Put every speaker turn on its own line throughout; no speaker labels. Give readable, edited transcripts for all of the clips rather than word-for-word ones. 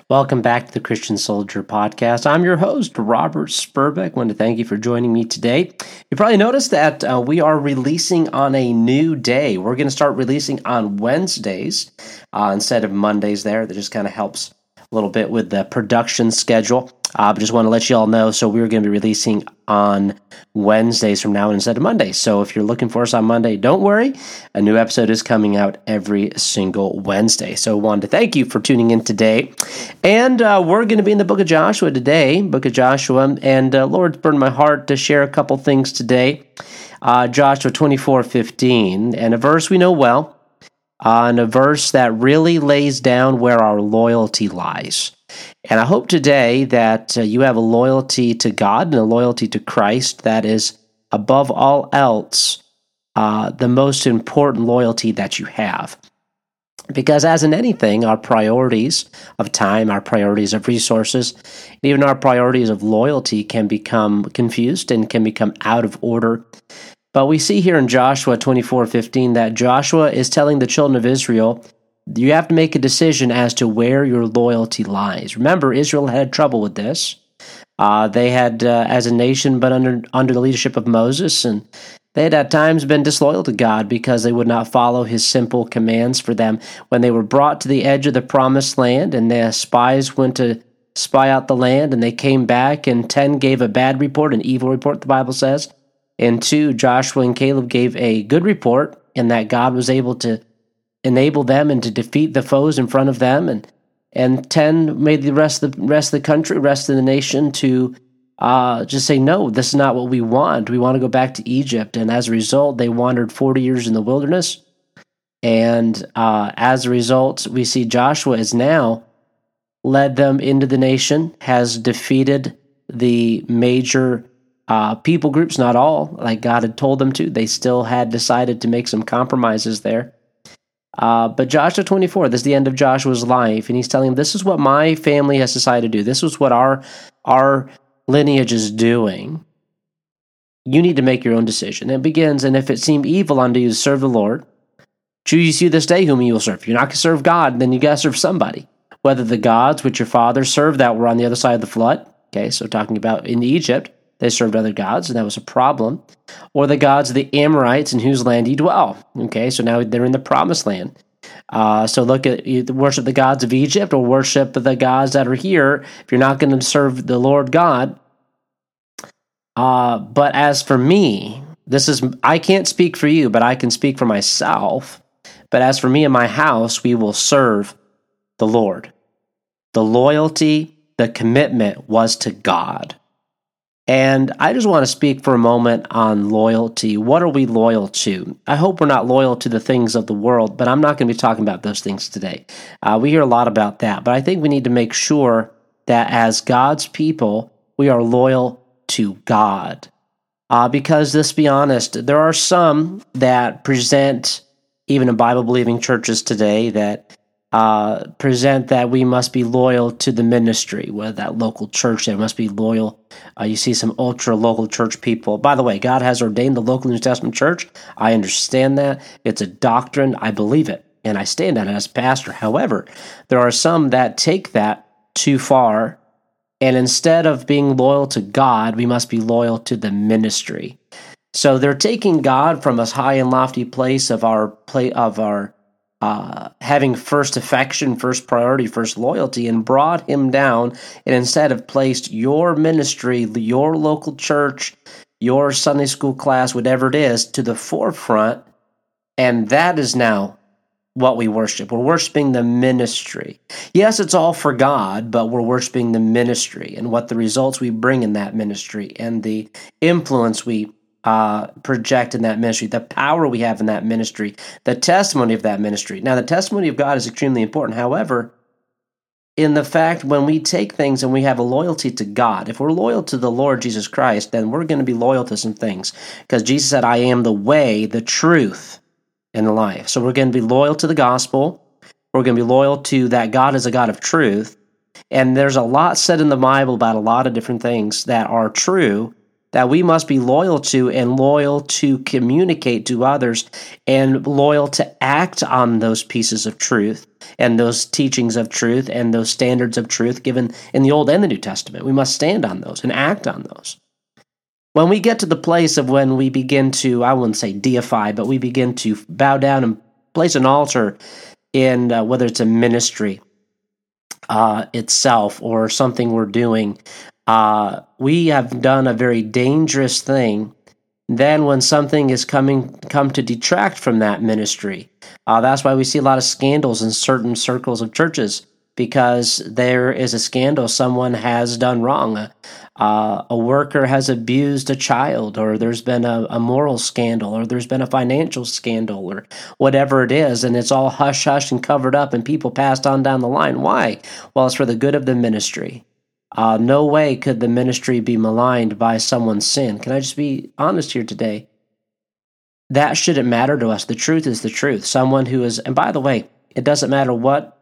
Welcome back to the Christian Soldier Podcast. I'm your host, Robert Spurbeck. I want to thank you for joining me today. You probably noticed that we are releasing on a new day. We're going to start releasing on Wednesdays instead of Mondays there. That just kind of helps a little bit with the production schedule. But just want to let you all know, so we're going to be releasing on Wednesdays from now on instead of Mondays. So if you're looking for us on Monday, don't worry. A new episode is coming out every single Wednesday. So I wanted to thank you for tuning in today. And we're going to be in the book of Joshua today, and Lord's burdened my heart to share a couple things today. Joshua 24:15, and a verse we know well, and a verse that really lays down where our loyalty lies. And I hope today that you have a loyalty to God and a loyalty to Christ that is, above all else, the most important loyalty that you have. Because as in anything, our priorities of time, our priorities of resources, and even our priorities of loyalty can become confused and can become out of order. But we see here in Joshua 24:15 that Joshua is telling the children of Israel, you have to make a decision as to where your loyalty lies. Remember, Israel had trouble with this. They had, as a nation, but under the leadership of Moses, and they had at times been disloyal to God because they would not follow his simple commands for them. When they were brought to the edge of the promised land and the spies went to spy out the land and they came back and 10 gave a bad report, an evil report, the Bible says, and 2, Joshua and Caleb gave a good report, and that God was able to enable them and to defeat the foes in front of them, and 10 made the rest of the country, rest of the nation to just say, no, this is not what we want. We want to go back to Egypt. And as a result, they wandered 40 years in the wilderness. And as a result, we see Joshua has now led them into the nation, has defeated the major people groups, not all, like God had told them to. They still had decided to make some compromises there. But Joshua 24, this is the end of Joshua's life, and he's telling them, this is what my family has decided to do. This is what our lineage is doing. You need to make your own decision. And it begins, and if it seem evil unto you to serve the Lord, choose you this day whom you will serve. If you're not going to serve God, then you got to serve somebody. Whether the gods which your fathers served that were on the other side of the flood, okay, so talking about in Egypt, they served other gods, and that was a problem. Or the gods of the Amorites in whose land ye dwell. Okay, so now they're in the promised land. So look at, you worship the gods of Egypt or worship the gods that are here if you're not going to serve the Lord God. But as for me, I can't speak for you, but I can speak for myself. But as for me and my house, we will serve the Lord. The loyalty, the commitment was to God. And I just want to speak for a moment on loyalty. What are we loyal to? I hope we're not loyal to the things of the world, but I'm not going to be talking about those things today. We hear a lot about that, but I think we need to make sure that as God's people, we are loyal to God. Because let's be honest, there are some that present, even in Bible-believing churches today, that present that we must be loyal to the ministry, whether that local church, they must be loyal. You see some ultra-local church people. By the way, God has ordained the local New Testament church. I understand that. It's a doctrine. I believe it, and I stand on it as a pastor. However, there are some that take that too far, and instead of being loyal to God, we must be loyal to the ministry. So they're taking God from a high and lofty place of our having first affection, first priority, first loyalty, and brought him down, and instead have placed your ministry, your local church, your Sunday school class, whatever it is, to the forefront, and that is now what we worship. We're worshiping the ministry. Yes, it's all for God, but we're worshiping the ministry and what the results we bring in that ministry and the influence we project in that ministry, the power we have in that ministry, the testimony of that ministry. Now, the testimony of God is extremely important. However, in the fact when we take things and we have a loyalty to God, if we're loyal to the Lord Jesus Christ, then we're going to be loyal to some things. Because Jesus said, I am the way, the truth, and the life. So we're going to be loyal to the gospel. We're going to be loyal to that God is a God of truth. And there's a lot said in the Bible about a lot of different things that are true. that we must be loyal to, and loyal to communicate to others, and loyal to act on those pieces of truth and those teachings of truth and those standards of truth given in the Old and the New Testament. We must stand on those and act on those. When we get to the place of when we begin to, I wouldn't say deify, but we begin to bow down and place an altar in whether it's a ministry itself or something we're doing, we have done a very dangerous thing. Then when something is come to detract from that ministry, that's why we see a lot of scandals in certain circles of churches, because there is a scandal. Someone has done wrong. A worker has abused a child, or there's been a moral scandal, or there's been a financial scandal, or whatever it is, and it's all hush-hush and covered up, and people passed on down the line. Why? Well, it's for the good of the ministry. No way could the ministry be maligned by someone's sin. Can I just be honest here today? That shouldn't matter to us. The truth is the truth. Someone who is, and by the way, it doesn't matter what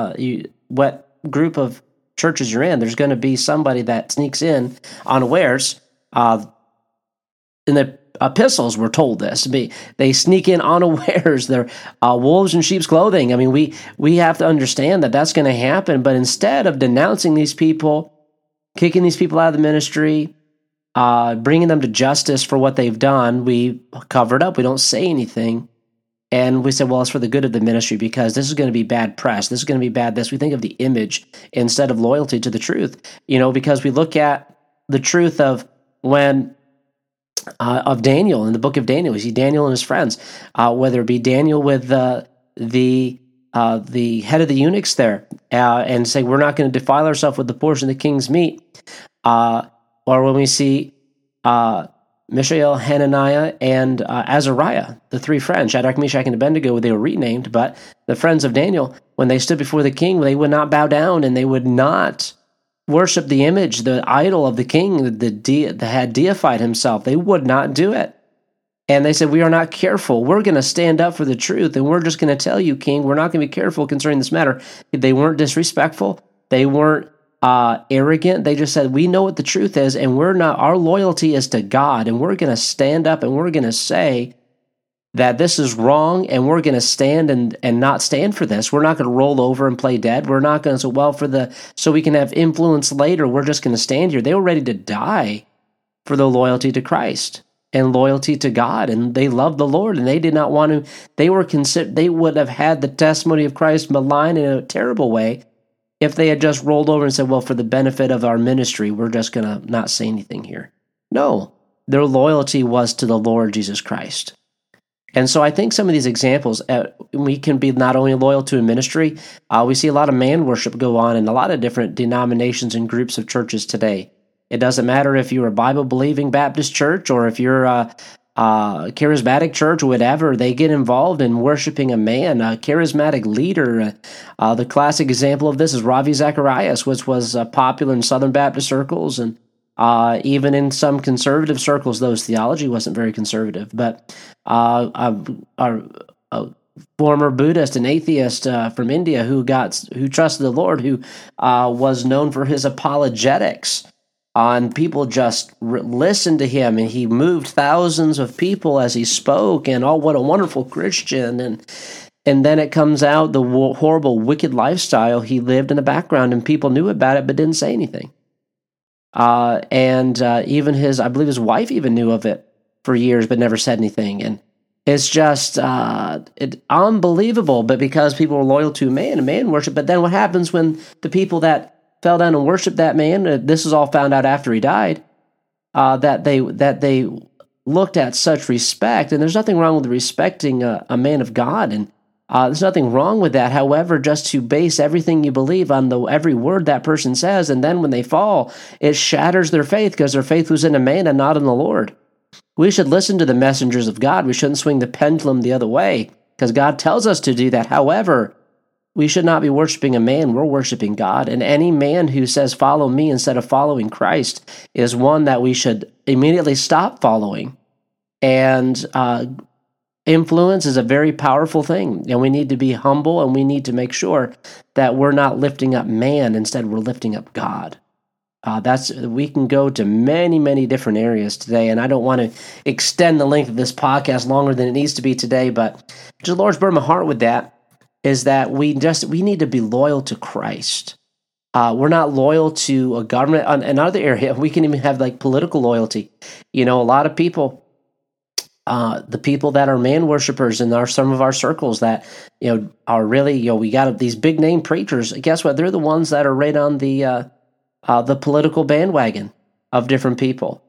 group of churches you're in, there's going to be somebody that sneaks in unawares. In the epistles, we're told this. They sneak in unawares. They're wolves in sheep's clothing. I mean, we have to understand that that's going to happen. But instead of denouncing these people, kicking these people out of the ministry, bringing them to justice for what they've done, we cover it up. We don't say anything. And we said, well, it's for the good of the ministry, because this is going to be bad press. This is going to be bad this. We think of the image instead of loyalty to the truth, because we look at the truth of when of Daniel in the book of Daniel. We see Daniel and his friends, whether it be Daniel with the head of the eunuchs there, and say, we're not going to defile ourselves with the portion of the king's meat. Or when we see Mishael, Hananiah, and Azariah, the three friends, Shadrach, Meshach, and Abednego, they were renamed, but the friends of Daniel, when they stood before the king, they would not bow down, and they would not worship the image, the idol of the king that had deified himself. They would not do it. And they said, we are not careful. We're going to stand up for the truth, and we're just going to tell you, king, we're not going to be careful concerning this matter. They weren't disrespectful. They weren't arrogant. They just said, we know what the truth is, and we're not. Our loyalty is to God, and we're going to stand up, and we're going to say that this is wrong, and we're going to stand and not stand for this. We're not going to roll over and play dead. We're not going to say, well, so we can have influence later, we're just going to stand here. They were ready to die for their loyalty to Christ and loyalty to God, and they loved the Lord, and they did not want to. They would have had the testimony of Christ maligned in a terrible way if they had just rolled over and said, well, for the benefit of our ministry, we're just going to not say anything here. No, their loyalty was to the Lord Jesus Christ. And so I think some of these examples, we can be not only loyal to a ministry, we see a lot of man worship go on in a lot of different denominations and groups of churches today. It doesn't matter if you're a Bible-believing Baptist church or if you're a charismatic church or whatever. They get involved in worshiping a man, a charismatic leader. The classic example of this is Ravi Zacharias, which was popular in Southern Baptist circles, and even in some conservative circles, though his theology wasn't very conservative. But a former Buddhist and atheist from India who trusted the Lord, who was known for his apologetics. And people just listened to him, and he moved thousands of people as he spoke, and what a wonderful Christian. And then it comes out the horrible, wicked lifestyle he lived in the background, and people knew about it but didn't say anything. And even I believe his wife even knew of it for years but never said anything. And it's just unbelievable, but because people were loyal to man and man worship. But then what happens when the people that fell down and worshiped that man, this is all found out after he died, that they looked at such respect, and there's nothing wrong with respecting a man of God, and there's nothing wrong with that. However, just to base everything you believe on every word that person says, and then when they fall, it shatters their faith because their faith was in a man and not in the Lord. We should listen to the messengers of God. We shouldn't swing the pendulum the other way because God tells us to do that. However, we should not be worshiping a man. We're worshiping God. And any man who says, follow me instead of following Christ is one that we should immediately stop following. And influence is a very powerful thing. And we need to be humble, and we need to make sure that we're not lifting up man. Instead, we're lifting up God. We can go to many, many different areas today, and I don't want to extend the length of this podcast longer than it needs to be today. But the Lord's burdened my heart with that is that we need to be loyal to Christ. We're not loyal to a government. On another area, we can even have like political loyalty. A lot of people, the people that are man worshipers in some of our circles that are really we got these big name preachers. Guess what? They're the ones that are right on the political bandwagon of different people.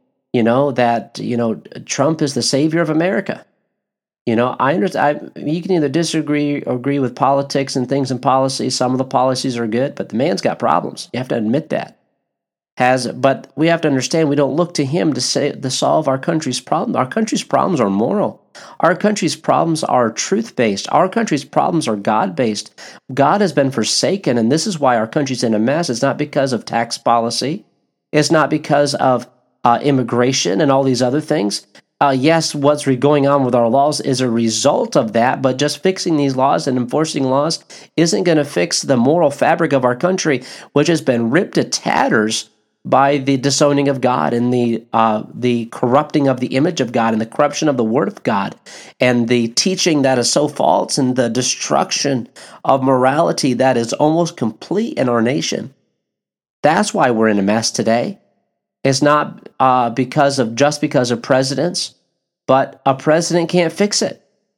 Trump is the savior of America. I understand. You can either disagree or agree with politics and things and policies. Some of the policies are good, but the man's got problems. You have to admit that. But we have to understand we don't look to him to solve our country's problem. Our country's problems are moral. Our country's problems are truth-based. Our country's problems are God-based. God has been forsaken, and this is why our country's in a mess. It's not because of tax policy. It's not because of immigration and all these other things. Yes, what's going on with our laws is a result of that, but just fixing these laws and enforcing laws isn't going to fix the moral fabric of our country, which has been ripped to tatters by the disowning of God and the corrupting of the image of God and the corruption of the Word of God and the teaching that is so false and the destruction of morality that is almost complete in our nation. That's why we're in a mess today. It's not because of presidents, but a president can't fix it.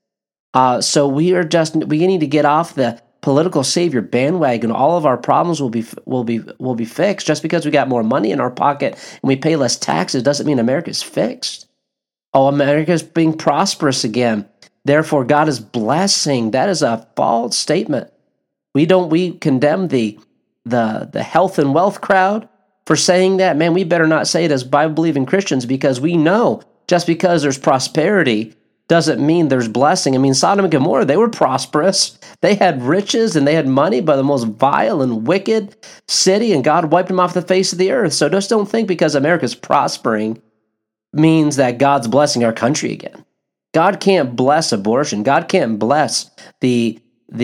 So we need to get off the political savior bandwagon. All of our problems will be fixed. Just because we got more money in our pocket and we pay less taxes doesn't mean America's fixed. Oh, America's being prosperous again. Therefore, God is blessing. That is a false statement. We condemn the health and wealth crowd for saying that. Man, we better not say it as Bible-believing Christians, because we know just because there's prosperity doesn't mean there's blessing. I mean, Sodom and Gomorrah, they were prosperous. They had riches and they had money, but the most vile and wicked city, and God wiped them off the face of the earth. So just don't think because America's prospering means that God's blessing our country again. God can't bless abortion. God can't bless the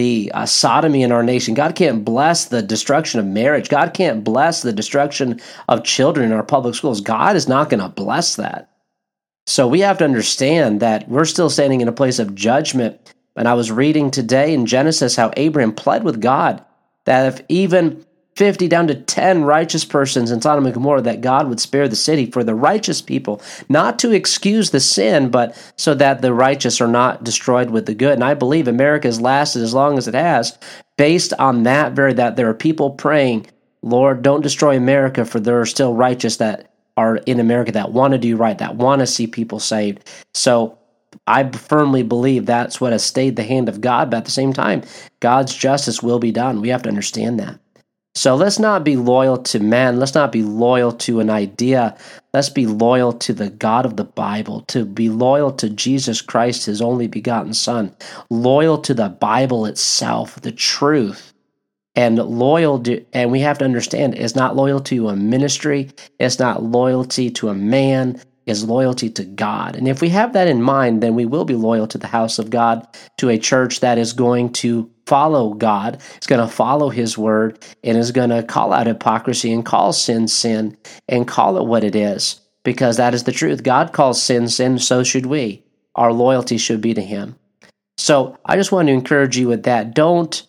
sodomy in our nation. God can't bless the destruction of marriage. God can't bless the destruction of children in our public schools. God is not going to bless that. So we have to understand that we're still standing in a place of judgment. And I was reading today in Genesis how Abraham pled with God that if even 50 down to 10 righteous persons in Sodom and Gomorrah, that God would spare the city for the righteous people, not to excuse the sin, but so that the righteous are not destroyed with the good. And I believe America has lasted as long as it has based on that there are people praying, Lord, don't destroy America, for there are still righteous that are in America that want to do right, that want to see people saved. So I firmly believe that's what has stayed the hand of God, but at the same time, God's justice will be done. We have to understand that. So let's not be loyal to man. Let's not be loyal to an idea. Let's be loyal to the God of the Bible, to be loyal to Jesus Christ, his only begotten Son, loyal to the Bible itself, the truth. And and we have to understand, it's not loyalty to a ministry, it's not loyalty to a man, it's loyalty to God. And if we have that in mind, then we will be loyal to the house of God, to a church that is going to follow God, it's going to follow his word, and is going to call out hypocrisy and call sin, sin, and call it what it is, because that is the truth. God calls sin, sin, so should we. Our loyalty should be to him. So I just want to encourage you with that. Don't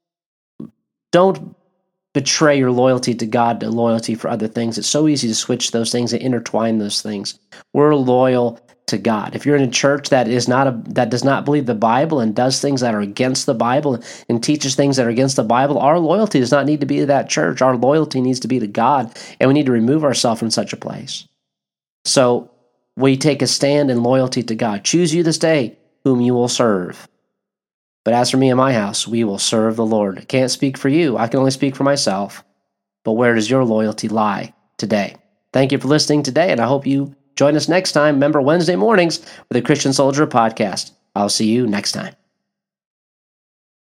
betray your loyalty to God to loyalty for other things. It's so easy to switch those things and intertwine those things. We're loyal to God. If you're in a church that does not believe the Bible and does things that are against the Bible and teaches things that are against the Bible, our loyalty does not need to be to that church. Our loyalty needs to be to God, and we need to remove ourselves from such a place. So we take a stand in loyalty to God. Choose you this day whom you will serve. But as for me and my house, we will serve the Lord. I can't speak for you. I can only speak for myself. But where does your loyalty lie today? Thank you for listening today, and I hope you join us next time. Remember, Wednesday mornings for the Christian Soldier podcast. I'll see you next time.